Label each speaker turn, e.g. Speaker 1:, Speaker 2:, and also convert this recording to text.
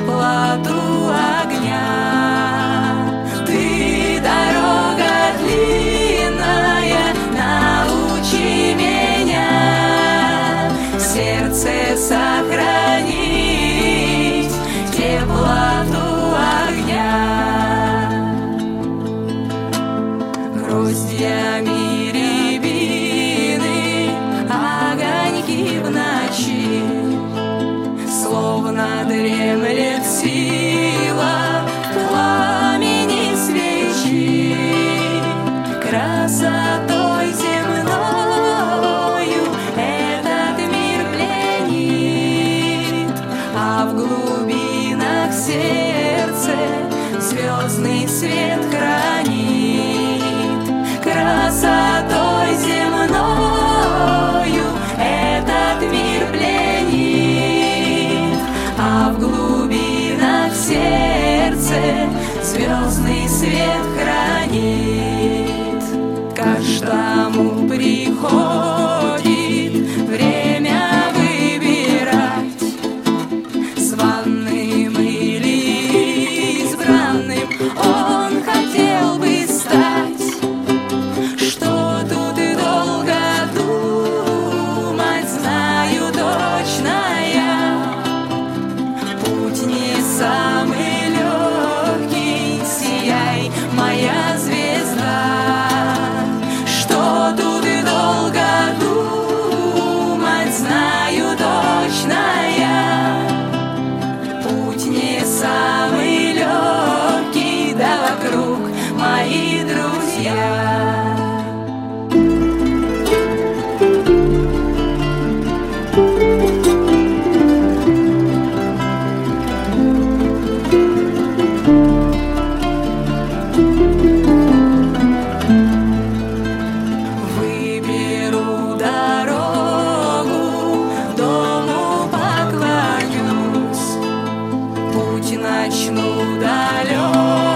Speaker 1: теплоту огня. Ты дорога длинная, научи меня в сердце сохранить теплоту огня. Гроздьями рябины огоньки в ночи, словно дремлет сила в пламени свечи. Красотой земною этот мир пленит, а в глубинах сердце звездный свет хранит. Красотой земною этот мир пленит, а в глубинах сердце звездный свет хранит. Каждому приходит время выбирать, званым или избранным он хотел бы стать. Что тут и долго думать, знаю точно я, путь не самый легкий, сияй, моя звезда. Что тут и долго думать, знаю точно я, путь не самый легкий, да вокруг мои друзья. Выберу дорогу, дому поклонюсь, путь начну далек.